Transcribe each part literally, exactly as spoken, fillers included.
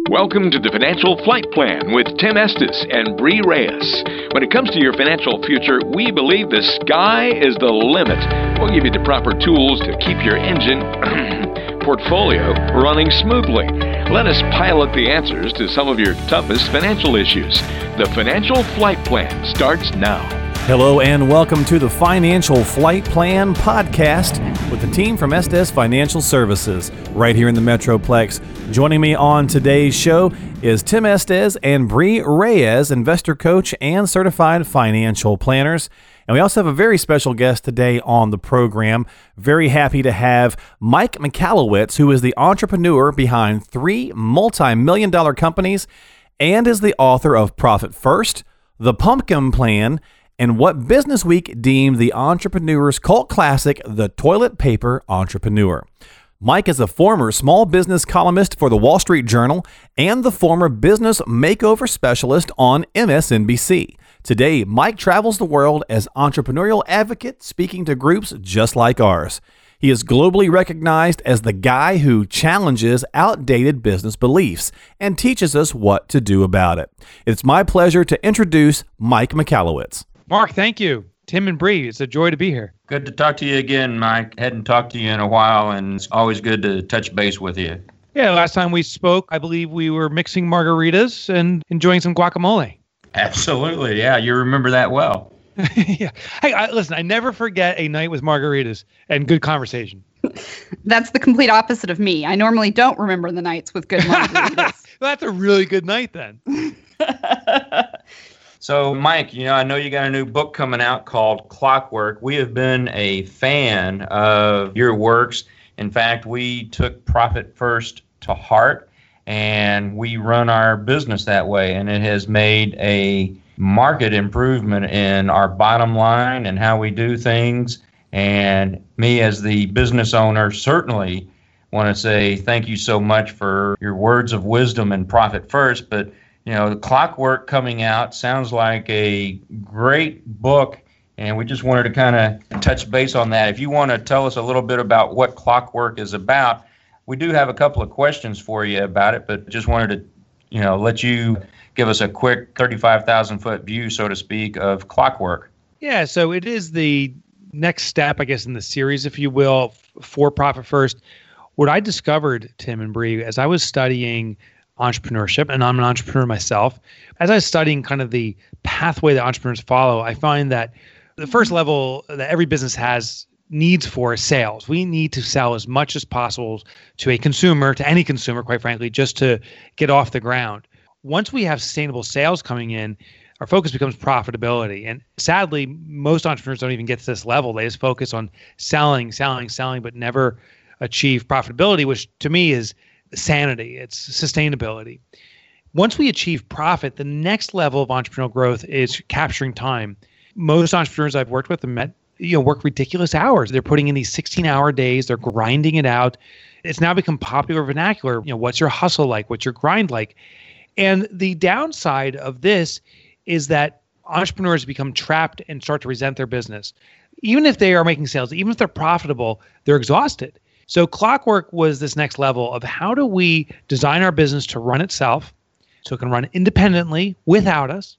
Welcome to the Financial Flight Plan with Tim Estes and Bree Reyes. When it comes to your financial future, we believe the sky is the limit. We'll give you the proper tools to keep your engine portfolio running smoothly. Let us pilot the answers to some of your toughest financial issues. The Financial Flight Plan starts now. Hello and welcome to the Financial Flight Plan podcast with the team from Estes Financial Services right here in the Metroplex. Joining me on today's show is Tim Estes and Bree Reyes, investor coach and certified financial planners. And we also have a very special guest today on the program. Very happy to have Mike Michalowicz, who is the entrepreneur behind three multi-million dollar companies and is the author of Profit First, The Pumpkin Plan, and what Business Week deemed the entrepreneur's cult classic, The Toilet Paper Entrepreneur. Mike is a former small business columnist for the Wall Street Journal and the former business makeover specialist on M S N B C. Today, Mike travels the world as entrepreneurial advocate, speaking to groups just like ours. He is globally recognized as the guy who challenges outdated business beliefs and teaches us what to do about it. It's my pleasure to introduce Mike Michalowicz. Mark, thank you. Tim and Bree, it's a joy to be here. Good to talk to you again, Mike. Hadn't talked to you in a while, and it's always good to touch base with you. Yeah, last time we spoke, I believe we were mixing margaritas and enjoying some guacamole. Absolutely, yeah. You remember that well. Yeah. Hey, I, listen, I never forget a night with margaritas and good conversation. That's the complete opposite of me. I normally don't remember the nights with good margaritas. Well, that's a really good night then. So, Mike, you know, I know you got a new book coming out called Clockwork. We have been a fan of your works. In fact, we took Profit First to heart, and we run our business that way. And it has made a market improvement in our bottom line and how we do things. And me as the business owner certainly want to say thank you so much for your words of wisdom and Profit First. But you know, the Clockwork coming out sounds like a great book, and we just wanted to kind of touch base on that. If you want to tell us a little bit about what Clockwork is about, we do have a couple of questions for you about it, but just wanted to, you know, let you give us a quick thirty-five thousand foot view, so to speak, of Clockwork. Yeah, so it is the next step, I guess, in the series, if you will, for Profit First. What I discovered, Tim and Bree, as I was studying entrepreneurship, and I'm an entrepreneur myself. As I was studying kind of the pathway that entrepreneurs follow, I find that the first level that every business has needs for is sales. We need to sell as much as possible to a consumer, to any consumer, quite frankly, just to get off the ground. Once we have sustainable sales coming in, our focus becomes profitability. And sadly, most entrepreneurs don't even get to this level. They just focus on selling, selling, selling, but never achieve profitability, which to me is sanity, it's sustainability. Once we achieve profit, the next level of entrepreneurial growth is capturing time. Most entrepreneurs I've worked with and met, you know, work ridiculous hours. They're putting in these sixteen hour days, they're grinding it out. It's now become popular vernacular. You know, what's your hustle like? What's your grind like? And the downside of this is that entrepreneurs become trapped and start to resent their business. Even if they are making sales, even if they're profitable, they're exhausted. So Clockwork was this next level of how do we design our business to run itself so it can run independently without us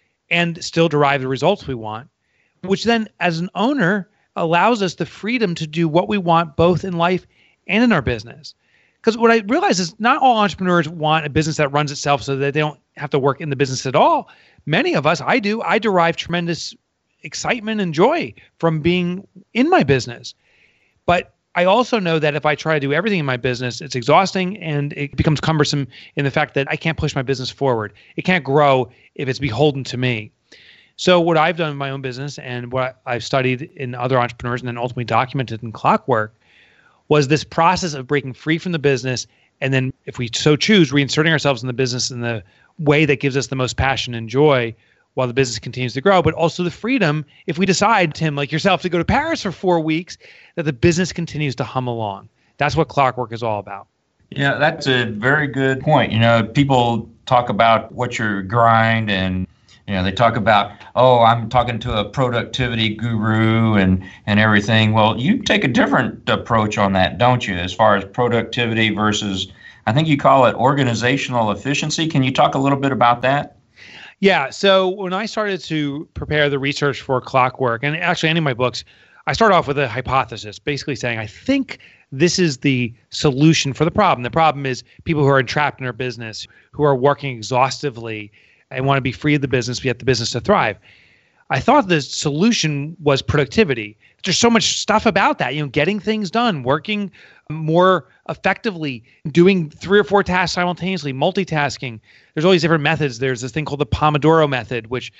and still derive the results we want, which then as an owner allows us the freedom to do what we want both in life and in our business. Because what I realize is not all entrepreneurs want a business that runs itself so that they don't have to work in the business at all. Many of us, I do, I derive tremendous excitement and joy from being in my business. But I also know that if I try to do everything in my business, it's exhausting and it becomes cumbersome in the fact that I can't push my business forward. It can't grow if it's beholden to me. So what I've done in my own business and what I've studied in other entrepreneurs and then ultimately documented in Clockwork was this process of breaking free from the business and then, if we so choose, reinserting ourselves in the business in the way that gives us the most passion and joy while the business continues to grow, but also the freedom, if we decide, Tim, like yourself, to go to Paris for four weeks, that the business continues to hum along. That's what Clockwork is all about. Yeah, that's a very good point. You know, people talk about what's your grind and, you know, they talk about, oh, I'm talking to a productivity guru and, and everything. Well, you take a different approach on that, don't you, as far as productivity versus, I think you call it organizational efficiency. Can you talk a little bit about that? Yeah. So when I started to prepare the research for Clockwork, and actually any of my books, I start off with a hypothesis, basically saying, I think this is the solution for the problem. The problem is people who are entrapped in their business, who are working exhaustively and want to be free of the business, yet the business to thrive. I thought the solution was productivity. There's so much stuff about that, you know, getting things done, working more effectively, doing three or four tasks simultaneously, multitasking. There's all these different methods. There's this thing called the Pomodoro method, which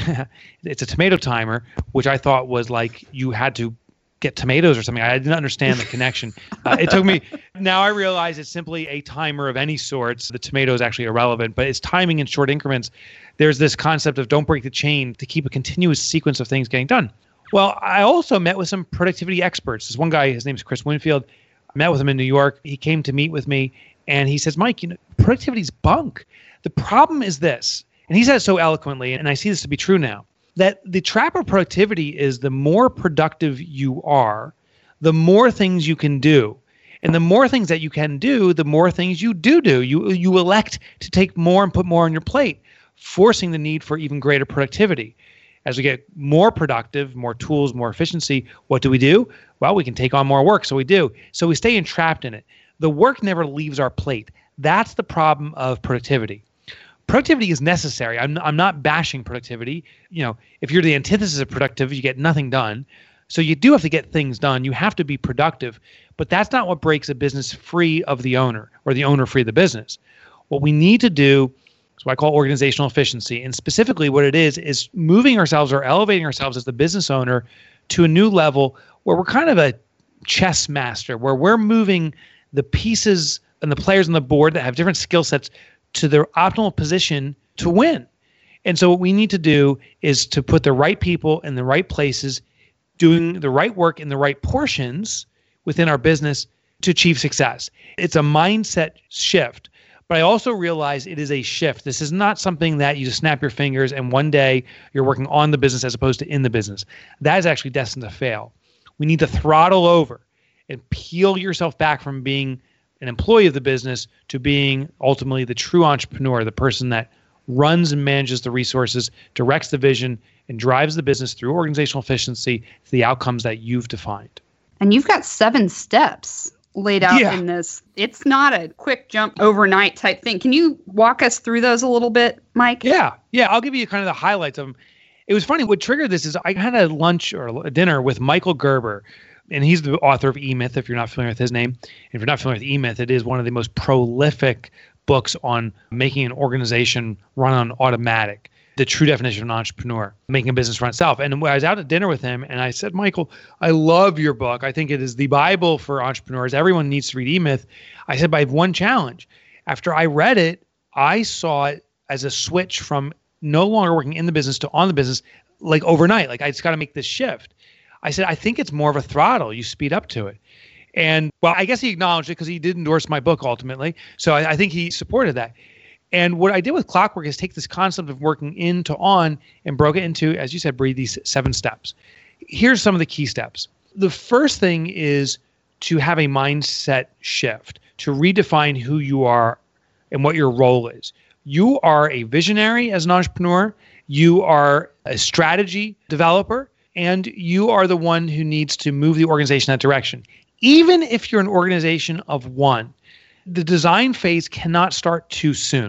it's a tomato timer, which I thought was like you had to get tomatoes or something. I didn't understand the connection. Uh, it took me, now I realize it's simply a timer of any sorts. The tomato is actually irrelevant, but it's timing in short increments. There's this concept of don't break the chain, to keep a continuous sequence of things getting done. Well, I also met with some productivity experts. This one guy, his name is Chris Winfield. I met with him in New York. He came to meet with me and he says, Mike, you know, productivity's bunk. The problem is this, and he said it so eloquently, and I see this to be true now, that the trap of productivity is the more productive you are, the more things you can do. And the more things that you can do, the more things you do do. You, you elect to take more and put more on your plate, forcing the need for even greater productivity. As we get more productive, more tools, more efficiency, what do we do? Well, we can take on more work, so we do. So we stay entrapped in it. The work never leaves our plate. That's the problem of productivity. Productivity is necessary. I'm I'm not bashing productivity. You know, if you're the antithesis of productive, you get nothing done. So you do have to get things done. You have to be productive. But that's not what breaks a business free of the owner or the owner free of the business. What we need to do is what I call organizational efficiency. And specifically what it is, is moving ourselves or elevating ourselves as the business owner to a new level where we're kind of a chess master, where we're moving the pieces and the players on the board that have different skill sets to their optimal position to win. And so what we need to do is to put the right people in the right places, doing the right work in the right portions within our business to achieve success. It's a mindset shift, but I also realize it is a shift. This is not something that you just snap your fingers and one day you're working on the business as opposed to in the business. That is actually destined to fail. We need to throttle over and peel yourself back from being an employee of the business to being ultimately the true entrepreneur, the person that runs and manages the resources, directs the vision, and drives the business through organizational efficiency to the outcomes that you've defined. And you've got seven steps laid out Yeah. in this. It's not a quick jump overnight type thing. Can you walk us through those a little bit, Mike? Yeah, yeah. I'll give you kind of the highlights of them. It was funny. What triggered this is I had a lunch or a dinner with Michael Gerber, and he's the author of E-Myth, if you're not familiar with his name. If you're not familiar with E-Myth, it is one of the most prolific books on making an organization run on automatic, the true definition of an entrepreneur, making a business run itself. And I was out at dinner with him, and I said, Michael, I love your book. I think it is the Bible for entrepreneurs. Everyone needs to read E-Myth. I said, but I have one challenge. After I read it, I saw it as a switch from no longer working in the business to on the business, like overnight. Like I just got to make this shift. I said, I think it's more of a throttle. You speed up to it. And well, I guess he acknowledged it because he did endorse my book ultimately. So I, I think he supported that. And what I did with Clockwork is take this concept of working in to on and broke it into, as you said, Bree, these seven steps. Here's some of the key steps. The first thing is to have a mindset shift, to redefine who you are and what your role is. You are a visionary as an entrepreneur. You are a strategy developer. And you are the one who needs to move the organization in that direction. Even if you're an organization of one, the design phase cannot start too soon.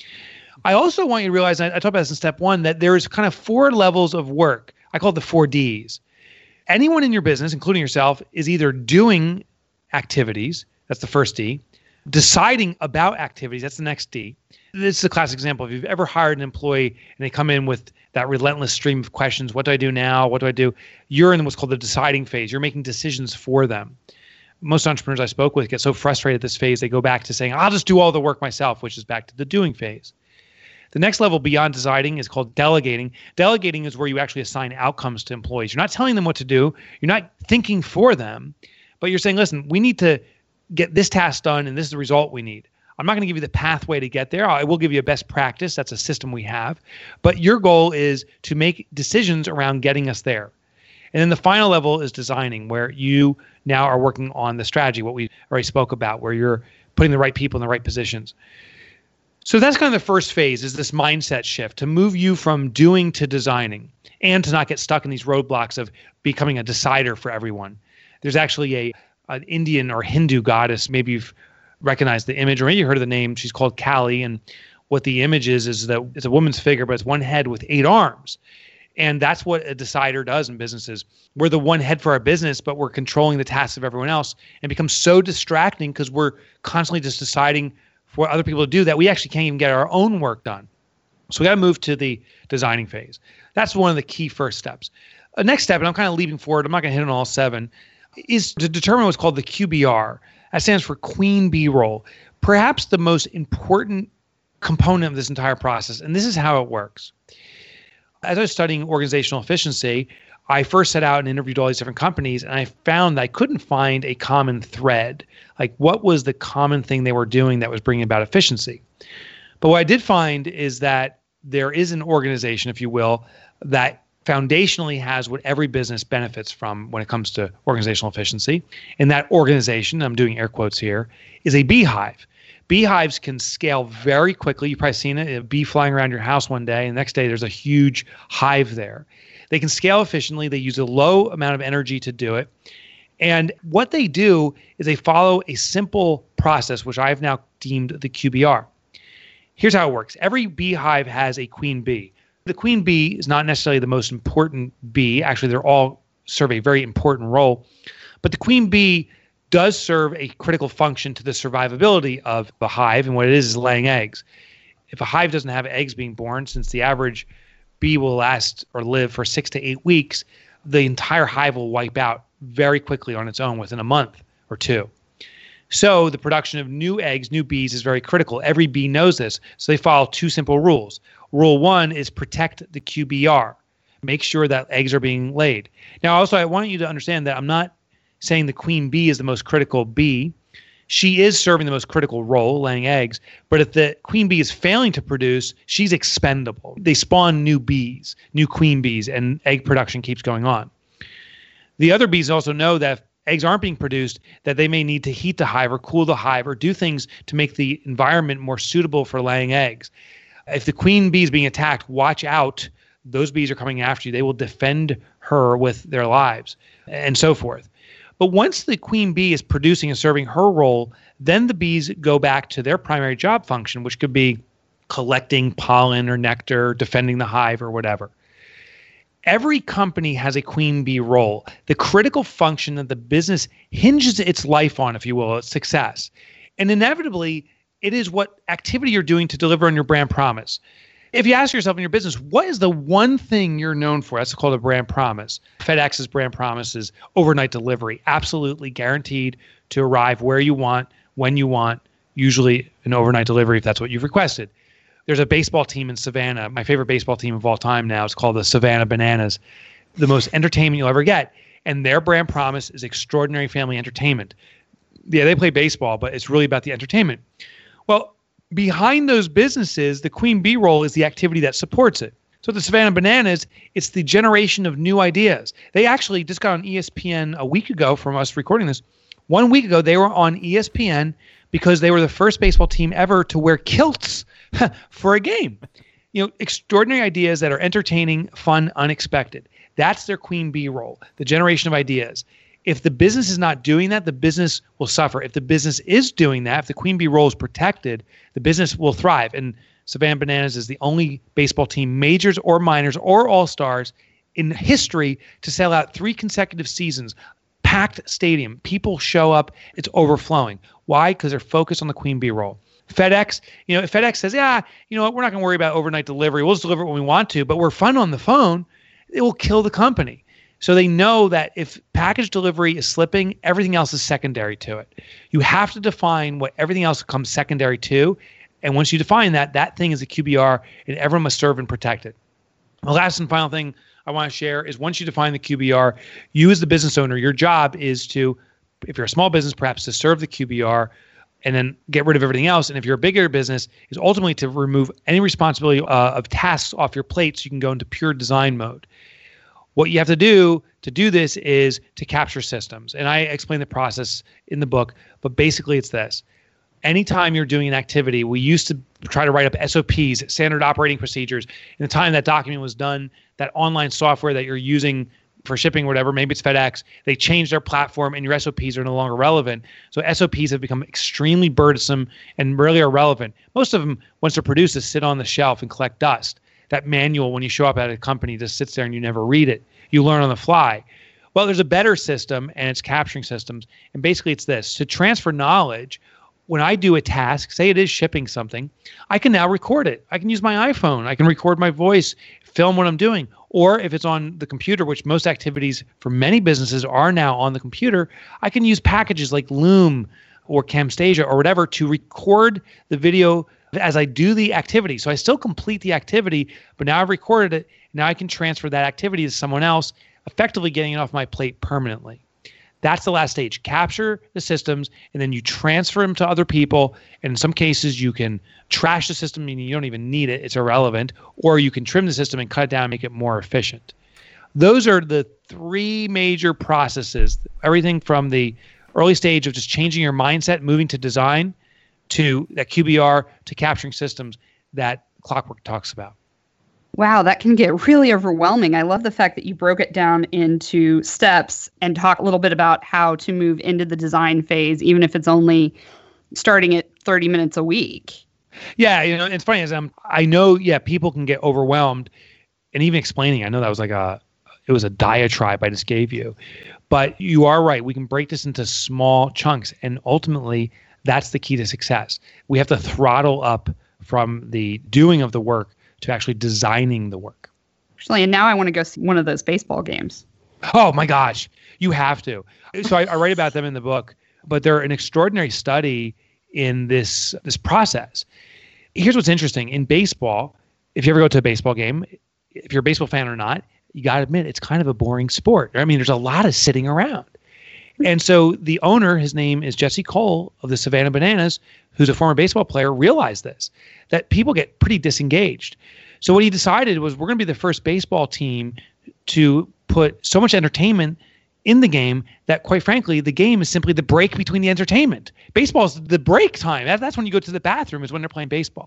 I also want you to realize, I, I talked about this in step one, that there's kind of four levels of work. I call it the four Ds. Anyone in your business, including yourself, is either doing activities, that's the first D, deciding about activities, that's the next D. This is a classic example. If you've ever hired an employee and they come in with that relentless stream of questions, what do I do now? What do I do? You're in what's called the deciding phase. You're making decisions for them. Most entrepreneurs I spoke with get so frustrated at this phase, they go back to saying, I'll just do all the work myself, which is back to the doing phase. The next level beyond deciding is called delegating. Delegating is where you actually assign outcomes to employees. You're not telling them what to do. You're not thinking for them, but you're saying, listen, we need to get this task done, and this is the result we need. I'm not going to give you the pathway to get there. I will give you a best practice. That's a system we have. But your goal is to make decisions around getting us there. And then the final level is designing, where you now are working on the strategy, what we already spoke about, where you're putting the right people in the right positions. So that's kind of the first phase, is this mindset shift to move you from doing to designing, and to not get stuck in these roadblocks of becoming a decider for everyone. There's actually a an Indian or Hindu goddess, maybe you've recognized the image, or maybe you heard of the name. She's called Kali, and what the image is is that it's a woman's figure, but it's one head with eight arms. And that's what a decider does in businesses. We're the one head for our business, but we're controlling the tasks of everyone else, and it becomes so distracting because we're constantly just deciding for other people to do that we actually can't even get our own work done. So we got to move to the designing phase. That's one of the key first steps. The next step, and I'm kind of leaping forward, I'm not going to hit on all seven, is to determine what's called the Q B R. That stands for Queen Bee role. Perhaps the most important component of this entire process, and this is how it works. As I was studying organizational efficiency, I first set out and interviewed all these different companies, and I found that I couldn't find a common thread. Like, what was the common thing they were doing that was bringing about efficiency? But what I did find is that there is an organization, if you will, that foundationally has what every business benefits from when it comes to organizational efficiency. And that organization, I'm doing air quotes here, is a beehive. Beehives can scale very quickly. You've probably seen it, a bee flying around your house one day, and the next day there's a huge hive there. They can scale efficiently. They use a low amount of energy to do it. And what they do is they follow a simple process, which I've now deemed the Q B R. Here's how it works. Every beehive has a queen bee. The queen bee is not necessarily the most important bee. Actually, they're all serve a very important role. But the queen bee does serve a critical function to the survivability of the hive, and what it is is laying eggs. If a hive doesn't have eggs being born, since the average bee will last or live for six to eight weeks, the entire hive will wipe out very quickly on its own within a month or two. So the production of new eggs, new bees, is very critical. Every bee knows this, so they follow two simple rules. Rule one is protect the Q B R. Make sure that eggs are being laid. Now, also, I want you to understand that I'm not saying the queen bee is the most critical bee. She is serving the most critical role, laying eggs. But if the queen bee is failing to produce, she's expendable. They spawn new bees, new queen bees, and egg production keeps going on. The other bees also know that if eggs aren't being produced, that they may need to heat the hive or cool the hive or do things to make the environment more suitable for laying eggs. If the queen bee is being attacked, watch out. Those bees are coming after you. They will defend her with their lives, and so forth. But once the queen bee is producing and serving her role, then the bees go back to their primary job function, which could be collecting pollen or nectar, defending the hive, or whatever. Every company has a queen bee role, the critical function that the business hinges its life on, if you will, its success. And inevitably, it is what activity you're doing to deliver on your brand promise. If you ask yourself in your business, what is the one thing you're known for? That's called a brand promise. FedEx's brand promise is overnight delivery, absolutely guaranteed to arrive where you want, when you want, usually an overnight delivery if that's what you've requested. There's a baseball team in Savannah, my favorite baseball team of all time now. It's called the Savannah Bananas, the most entertainment you'll ever get. And their brand promise is extraordinary family entertainment. Yeah, they play baseball, but it's really about the entertainment. Well, behind those businesses, the queen bee role is the activity that supports it. So the Savannah Bananas, it's the generation of new ideas. They actually just got on E S P N a week ago from us recording this. One week ago, they were on E S P N because they were the first baseball team ever to wear kilts for a game. You know, extraordinary ideas that are entertaining, fun, unexpected. That's their queen bee role, the generation of ideas. If the business is not doing that, the business will suffer. If the business is doing that, if the queen bee role is protected, the business will thrive. And Savannah Bananas is the only baseball team, majors or minors or all-stars, in history to sell out three consecutive seasons. Packed stadium. People show up. It's overflowing. Why? Because they're focused on the queen bee role. FedEx, you know, if FedEx says, yeah, you know what, we're not going to worry about overnight delivery. We'll just deliver it when we want to, but we're fun on the phone, it will kill the company. So they know that if package delivery is slipping, everything else is secondary to it. You have to define what everything else comes secondary to. And once you define that, that thing is a Q B R, and everyone must serve and protect it. The last and final thing I want to share is once you define the Q B R, you as the business owner, your job is to, if you're a small business, perhaps to serve the Q B R and then get rid of everything else. And if you're a bigger business, is ultimately to remove any responsibility uh, of tasks off your plate so you can go into pure design mode. What you have to do to do this is to capture systems. And I explain the process in the book, but basically it's this. anytime you're doing an activity, we used to try to write up S O Ps, standard operating procedures. In the time that document was done, that online software that you're using for shipping, whatever, maybe it's FedEx, they changed their platform and your S O Ps are no longer relevant. So S O Ps have become extremely burdensome and really irrelevant. Most of them, once they're produced, just sit on the shelf and collect dust. That manual, when you show up at a company, just sits there and you never read it. You learn on the fly. Well, there's a better system, and it's capturing systems. And basically it's this. To transfer knowledge, when I do a task, say it is shipping something, I can now record it. I can use my iPhone. I can record my voice, film what I'm doing. Or if it's on the computer, which most activities for many businesses are now on the computer, I can use packages like Loom or Camtasia or whatever to record the video as I do the activity. So I still complete the activity, but now I've recorded it. Now I can transfer that activity to someone else, effectively getting it off my plate permanently. That's the last stage. Capture the systems, and then you transfer them to other people. And in some cases, you can trash the system, meaning you don't even need it. It's irrelevant. Or you can trim the system and cut it down and make it more efficient. Those are the three major processes. Everything from the early stage of just changing your mindset, moving to design, to that Q B R, to capturing systems that Clockwork talks about. Wow, that can get really overwhelming. I love the fact that you broke it down into steps and talk a little bit about how to move into the design phase, even if it's only starting at thirty minutes a week. Yeah, you know, it's funny as I'm, I know, yeah, people can get overwhelmed, and even explaining, I know that was like a, it was a diatribe I just gave you, but you are right. We can break this into small chunks, and ultimately, that's the key to success. We have to throttle up from the doing of the work to actually designing the work. Actually, and now I want to go see one of those baseball games. Oh my gosh, you have to. So I, I write about them in the book, but they're an extraordinary study in this this process. Here's what's interesting. In baseball, if you ever go to a baseball game, if you're a baseball fan or not, you got to admit it's kind of a boring sport. I mean, there's a lot of sitting around. And so the owner, his name is Jesse Cole of the Savannah Bananas, who's a former baseball player, realized this, that people get pretty disengaged. So what he decided was, we're going to be the first baseball team to put so much entertainment in the game that, quite frankly, the game is simply the break between the entertainment. Baseball is the break time. That, that's when you go to the bathroom, is when they're playing baseball.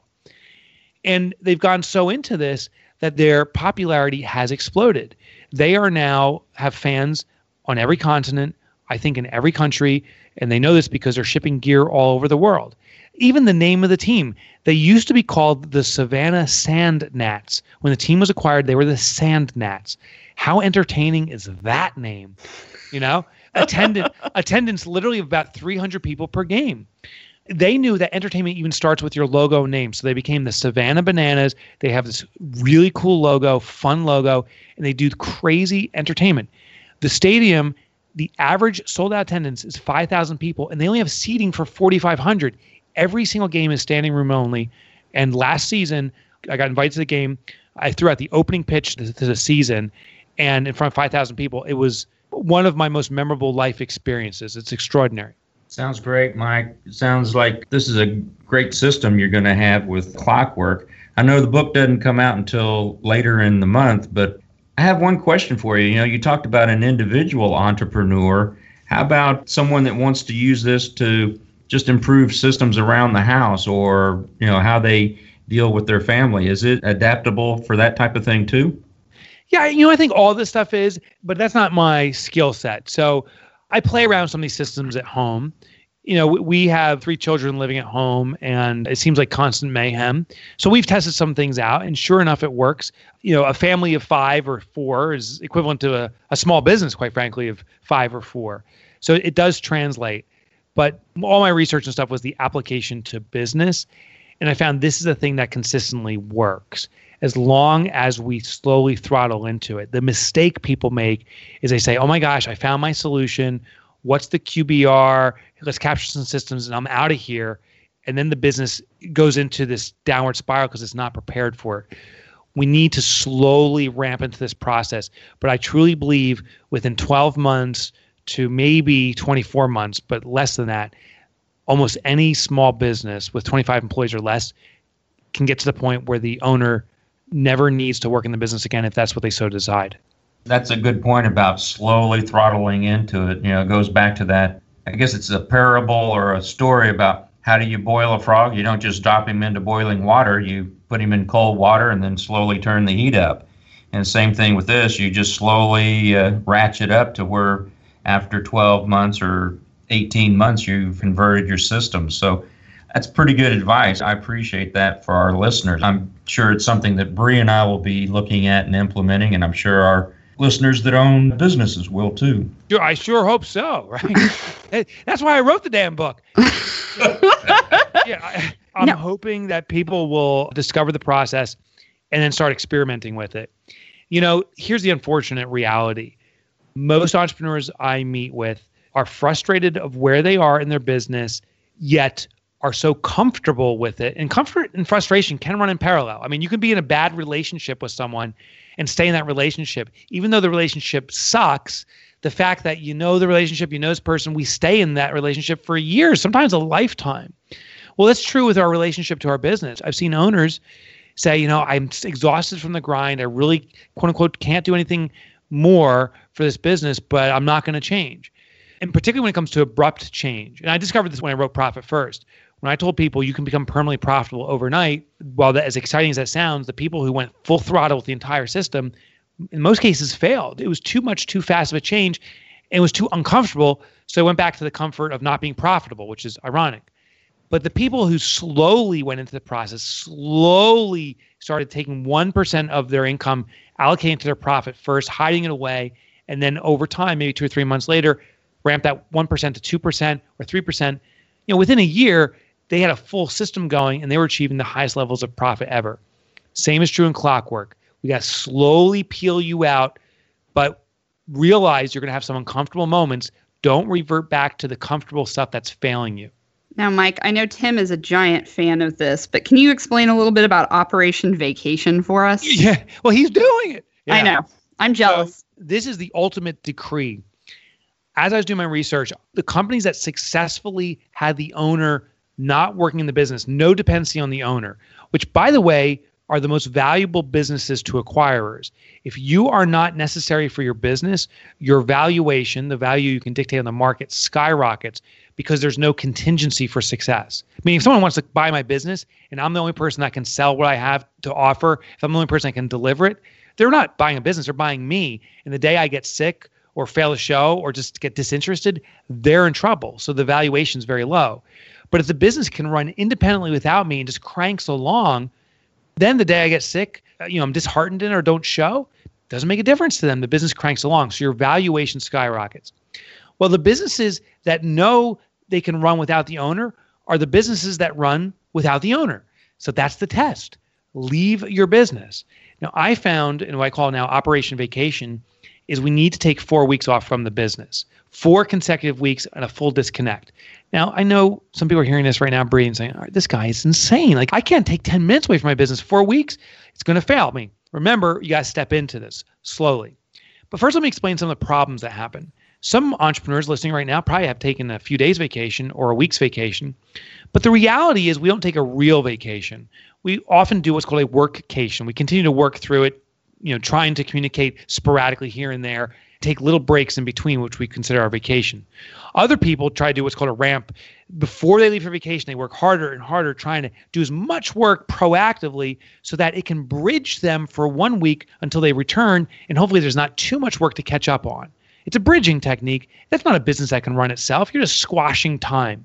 And they've gone so into this that their popularity has exploded. They are now have fans on every continent, I think in every country, and they know this because they're shipping gear all over the world. Even the name of the team, they used to be called the Savannah Sand Gnats. When the team was acquired, they were the Sand Gnats. How entertaining is that name? You know, attendance attendance literally of about three hundred people per game. They knew that entertainment even starts with your logo name. So they became the Savannah Bananas. They have this really cool logo, fun logo, and they do crazy entertainment. The stadium, the average sold out attendance is five thousand people, and they only have seating for forty-five hundred. Every single game is standing room only. And last season, I got invited to the game. I threw out the opening pitch to, to the season, and in front of five thousand people, it was one of my most memorable life experiences. It's extraordinary. Sounds great, Mike. It sounds like this is a great system you're going to have with Clockwork. I know the book doesn't come out until later in the month, but I have one question for you. You know, you talked about an individual entrepreneur. How about someone that wants to use this to just improve systems around the house, or, you know, how they deal with their family? Is it adaptable for that type of thing too? Yeah, you know, I think all this stuff is, but that's not my skill set. So I play around with some of these systems at home. You know, we have three children living at home, and it seems like constant mayhem. So we've tested some things out, and sure enough, it works. You know, a family of five or four is equivalent to a, a small business, quite frankly, of five or four. So it does translate. But all my research and stuff was the application to business. And I found this is a thing that consistently works as long as we slowly throttle into it. The mistake people make is they say, oh my gosh, I found my solution. What's the Q B R? Let's capture some systems and I'm out of here. And then the business goes into this downward spiral because it's not prepared for it. We need to slowly ramp into this process. But I truly believe within twelve months to maybe twenty-four months, but less than that, almost any small business with twenty-five employees or less can get to the point where the owner never needs to work in the business again if that's what they so decide. That's a good point about slowly throttling into it. You know, it goes back to that. I guess it's a parable or a story about how do you boil a frog? You don't just drop him into boiling water. You put him in cold water and then slowly turn the heat up. And same thing with this. You just slowly uh, ratchet up to where after twelve months or eighteen months, you've converted your system. So that's pretty good advice. I appreciate that for our listeners. I'm sure it's something that Bree and I will be looking at and implementing, and I'm sure our listeners that own businesses will too. Sure, I sure hope so, right? That's why I wrote the damn book. yeah, I, I'm no. hoping that people will discover the process and then start experimenting with it. You know, here's the unfortunate reality. Most entrepreneurs I meet with are frustrated of where they are in their business, yet are so comfortable with it. And comfort and frustration can run in parallel. I mean, you can be in a bad relationship with someone and stay in that relationship. Even though the relationship sucks, the fact that you know the relationship, you know this person, we stay in that relationship for years, sometimes a lifetime. Well, that's true with our relationship to our business. I've seen owners say, you know, I'm exhausted from the grind. I really, quote unquote, can't do anything more for this business, but I'm not going to change. And particularly when it comes to abrupt change. And I discovered this when I wrote Profit First. When I told people you can become permanently profitable overnight, while that, as exciting as that sounds, the people who went full throttle with the entire system, in most cases failed. It was too much, too fast of a change. And it was too uncomfortable. So I went back to the comfort of not being profitable, which is ironic. But the people who slowly went into the process, slowly started taking one percent of their income, allocating to their profit first, hiding it away, and then over time, maybe two or three months later, ramp that one percent to two percent or three percent. You know, within a year, they had a full system going and they were achieving the highest levels of profit ever. Same is true in Clockwork. We got to slowly peel you out, but realize you're going to have some uncomfortable moments. Don't revert back to the comfortable stuff that's failing you. Now, Mike, I know Tim is a giant fan of this, but can you explain a little bit about Operation Vacation for us? Yeah, well, he's doing it. Yeah. I know. I'm jealous. So, this is the ultimate decree. As I was doing my research, the companies that successfully had the owner not working in the business, no dependency on the owner, which, by the way, are the most valuable businesses to acquirers. If you are not necessary for your business, your valuation, the value you can dictate on the market, skyrockets because there's no contingency for success. Meaning if someone wants to buy my business and I'm the only person that can sell what I have to offer, if I'm the only person that can deliver it, they're not buying a business, they're buying me. And the day I get sick or fail a show or just get disinterested, they're in trouble. So the valuation is very low. But if the business can run independently without me and just cranks along, then the day I get sick, you know, I'm disheartened in or don't show, doesn't make a difference to them. The business cranks along. So your valuation skyrockets. Well, the businesses that know they can run without the owner are the businesses that run without the owner. So that's the test. Leave your business. Now, I found, and what I call now Operation Vacation, is we need to take four weeks off from the business, four consecutive weeks and a full disconnect. Now, I know some people are hearing this right now, Bree, and saying, all right, this guy is insane. Like, I can't take ten minutes away from my business. Four weeks, it's going to fail me. Remember, you got to step into this slowly. But first, let me explain some of the problems that happen. Some entrepreneurs listening right now probably have taken a few days vacation or a week's vacation. But the reality is we don't take a real vacation. We often do what's called a workcation. We continue to work through it, you know, trying to communicate sporadically here and there, take little breaks in between, which we consider our vacation. Other people try to do what's called a ramp. Before they leave for vacation, they work harder and harder trying to do as much work proactively so that it can bridge them for one week until they return, and hopefully there's not too much work to catch up on. It's a bridging technique. That's not a business that can run itself. You're just squashing time.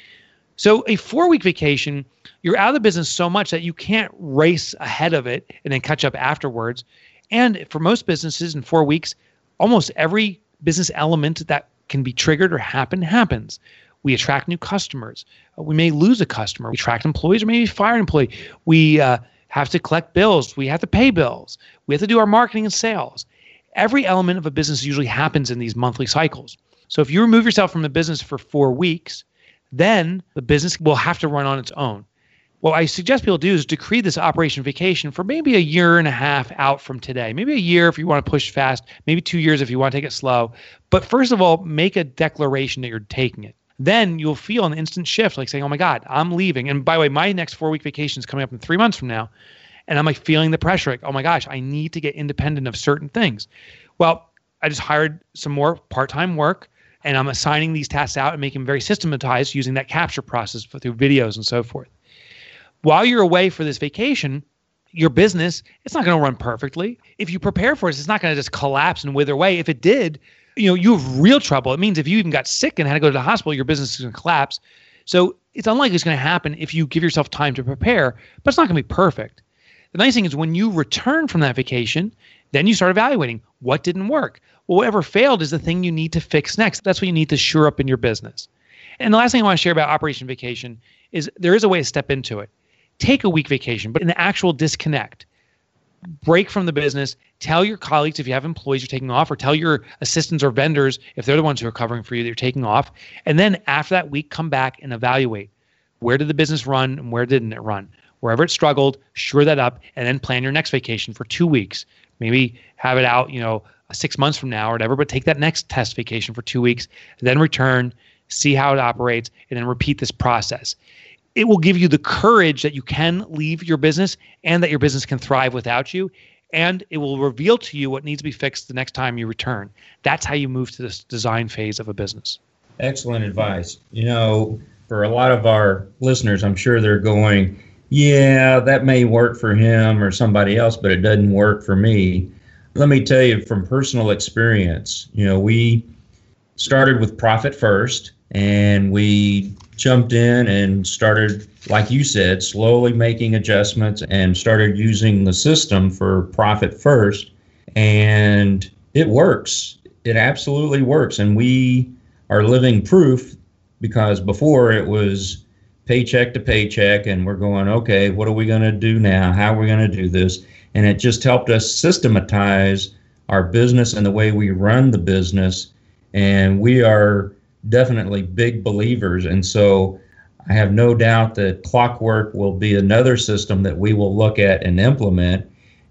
So a four-week vacation, you're out of the business so much that you can't race ahead of it and then catch up afterwards. And for most businesses in four weeks, almost every business element that can be triggered or happen happens. We attract new customers. We may lose a customer. We attract employees or maybe fire an employee. We uh, have to collect bills. We have to pay bills. We have to do our marketing and sales. Every element of a business usually happens in these monthly cycles. So if you remove yourself from the business for four weeks, then the business will have to run on its own. What I suggest people do is decree this Operation Vacation for maybe a year and a half out from today. Maybe a year if you want to push fast, maybe two years if you want to take it slow. But first of all, make a declaration that you're taking it. Then you'll feel an instant shift, like saying, oh my God, I'm leaving. And by the way, my next four-week vacation is coming up in three months from now. And I'm like feeling the pressure, like, oh my gosh, I need to get independent of certain things. Well, I just hired some more part-time work And I'm assigning these tasks out and making them very systematized using that capture process through videos and so forth. While you're away for this vacation, your business, it's not going to run perfectly. If you prepare for it, it's not going to just collapse and wither away. If it did, you know, you have real trouble. It means if you even got sick and had to go to the hospital, your business is going to collapse. So it's unlikely it's going to happen if you give yourself time to prepare, but it's not going to be perfect. The nice thing is when you return from that vacation, then you start evaluating what didn't work. Well, whatever failed is the thing you need to fix next. That's what you need to shore up in your business. And the last thing I want to share about Operation Vacation is there is a way to step into it. Take a week vacation, but an actual disconnect. Break from the business. Tell your colleagues if you have employees you're taking off, or tell your assistants or vendors if they're the ones who are covering for you that you're taking off. And then after that week, come back and evaluate. Where did the business run and where didn't it run? Wherever it struggled, shore that up, and then plan your next vacation for two weeks. Maybe have it out, you know, six months from now or whatever, but take that next test vacation for two weeks, then return, see how it operates, and then repeat this process. It will give you the courage that you can leave your business and that your business can thrive without you. And it will reveal to you what needs to be fixed the next time you return. That's how you move to this design phase of a business. Excellent advice. You know, for a lot of our listeners, I'm sure they're going, yeah, that may work for him or somebody else, but it doesn't work for me. Let me tell you from personal experience, you know, we started with Profit First, and we jumped in and started, like you said, slowly making adjustments and started using the system for Profit First. And it works. It absolutely works. And we are living proof, because before it was paycheck to paycheck and we're going, okay, what are we going to do now? How are we going to do this? And it just helped us systematize our business and the way we run the business. And we are definitely big believers. And so I have no doubt that Clockwork will be another system that we will look at and implement.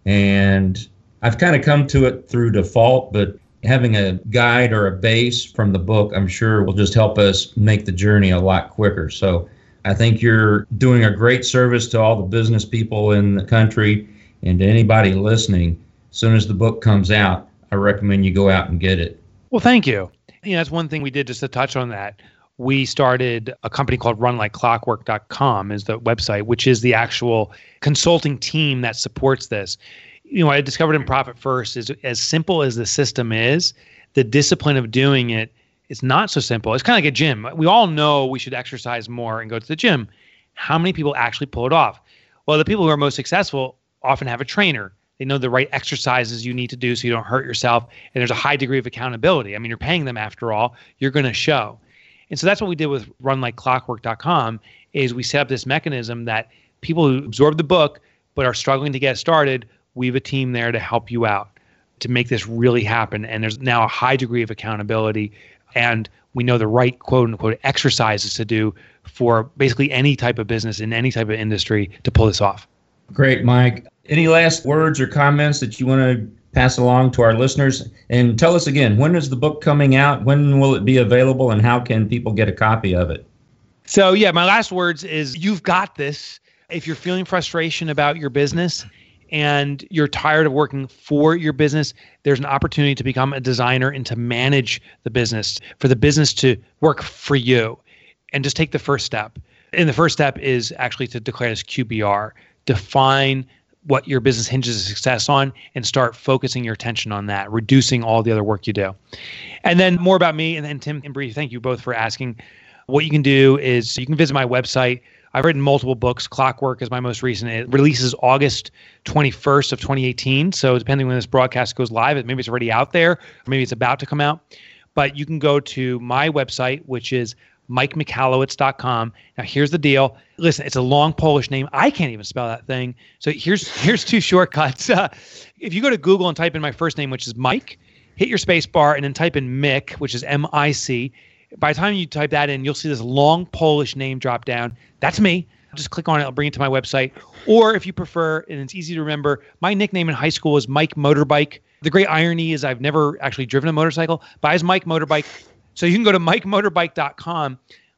And I've kind of come to it through default, but having a guide or a base from the book, I'm sure will just help us make the journey a lot quicker. So I think you're doing a great service to all the business people in the country and to anybody listening. As soon as the book comes out, I recommend you go out and get it. Well, thank you. You know, that's one thing we did just to touch on that. We started a company called run like clockwork dot com is the website, which is the actual consulting team that supports this. You know, what I discovered in Profit First is as simple as the system is, the discipline of doing it is not so simple. It's kind of like a gym. We all know we should exercise more and go to the gym. How many people actually pull it off? Well, the people who are most successful often have a trainer. They know the right exercises you need to do so you don't hurt yourself. And there's a high degree of accountability. I mean, you're paying them after all. You're going to show. And so that's what we did with run like clockwork dot com is we set up this mechanism that people who absorb the book but are struggling to get started, we have a team there to help you out to make this really happen. And there's now a high degree of accountability. And we know the right quote unquote exercises to do for basically any type of business in any type of industry to pull this off. Great, Mike. Any last words or comments that you want to pass along to our listeners? And tell us again, when is the book coming out? When will it be available? And how can people get a copy of it? So yeah, my last words is you've got this. If you're feeling frustration about your business and you're tired of working for your business, there's an opportunity to become a designer and to manage the business, for the business to work for you. And just take the first step. And the first step is actually to declare this Q B R. Define what your business hinges success on and start focusing your attention on that, reducing all the other work you do. And then more about me, and then Tim and Bree, thank you both for asking. What you can do is you can visit my website. I've written multiple books. Clockwork is my most recent. It releases August twenty-first of twenty eighteen. So depending when this broadcast goes live, maybe it's already out there, or maybe it's about to come out. But you can go to my website, which is mike michalowicz dot com. Now, here's the deal. Listen, it's a long Polish name. I can't even spell that thing. So here's here's two shortcuts. Uh, if you go to Google and type in my first name, which is Mike, hit your space bar and then type in Mick, which is M I C. By the time you type that in, you'll see this long Polish name drop down. That's me. Just click on it. I'll bring it to my website. Or if you prefer, and it's easy to remember, my nickname in high school was Mike Motorbike. The great irony is I've never actually driven a motorcycle, but I was Mike Motorbike. So you can go to mike motorbike dot com.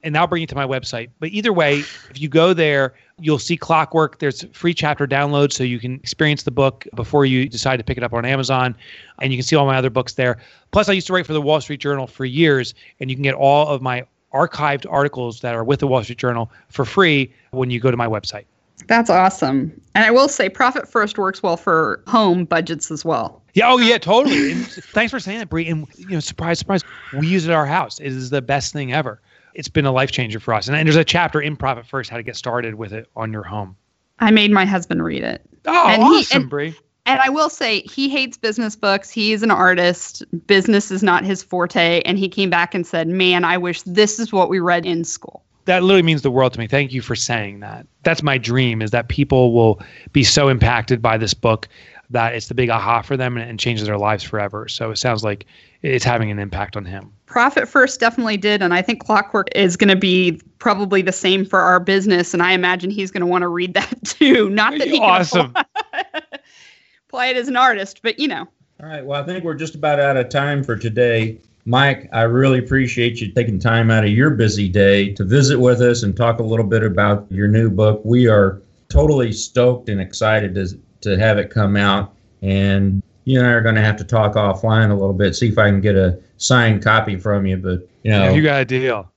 and that'll bring you to my website. But either way, if you go there, you'll see Clockwork. There's free chapter download, so you can experience the book before you decide to pick it up on Amazon. And you can see all my other books there. Plus, I used to write for the Wall Street Journal for years, and you can get all of my archived articles that are with the Wall Street Journal for free when you go to my website. That's awesome. And I will say Profit First works well for home budgets as well. Yeah, oh yeah, totally. And thanks for saying that, Bree. And you know, surprise, surprise, we use it at our house. It is the best thing ever. It's been a life changer for us. And, and there's a chapter in Profit First, how to get started with it on your home. I made my husband read it. Oh, and awesome, he, and, Bree. And I will say, he hates business books. He's an artist. Business is not his forte. And he came back and said, man, I wish this is what we read in school. That literally means the world to me. Thank you for saying that. That's my dream, is that people will be so impacted by this book that it's the big aha for them and, and changes their lives forever. So it sounds like it's having an impact on him. Profit First definitely did. And I think Clockwork is going to be probably the same for our business. And I imagine he's going to want to read that too. Not that he can awesome. apply, apply it as an artist, but you know. All right. Well, I think we're just about out of time for today. Mike, I really appreciate you taking time out of your busy day to visit with us and talk a little bit about your new book. We are totally stoked and excited to, to have it come out. And you and I are going to have to talk offline a little bit, see if I can get a signed copy from you. But, you know, Yeah, you got a deal.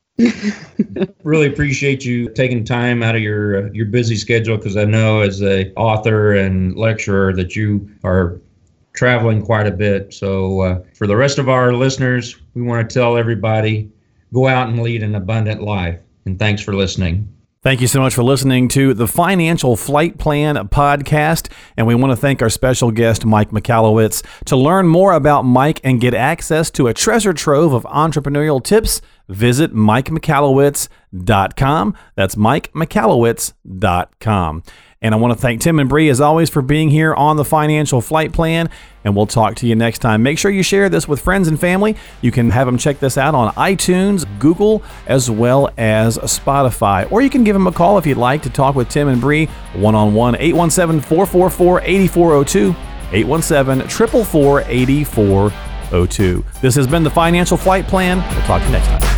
Really appreciate you taking time out of your uh, your busy schedule, because I know as a author and lecturer that you are traveling quite a bit. So uh, for the rest of our listeners, we want to tell everybody, go out and lead an abundant life. And thanks for listening. Thank you so much for listening to the Financial Flight Plan podcast. And we want to thank our special guest, Mike Michalowicz. To learn more about Mike and get access to a treasure trove of entrepreneurial tips, visit mike michalowicz dot com. That's mike michalowicz dot com. And I want to thank Tim and Bree, as always, for being here on the Financial Flight Plan. And we'll talk to you next time. Make sure you share this with friends and family. You can have them check this out on iTunes, Google, as well as Spotify. Or you can give them a call if you'd like to talk with Tim and Bree one-on-one, eight one seven, four four four, eight four zero two, eight one seven, four four four, eight four zero two. This has been the Financial Flight Plan. We'll talk to you next time.